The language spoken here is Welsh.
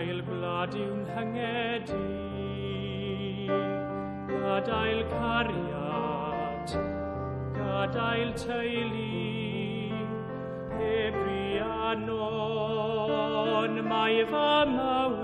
Gadael gwlad yw'n hyngedi, gadael cariad, gadael teulu, hebri a non, mae fy mawr.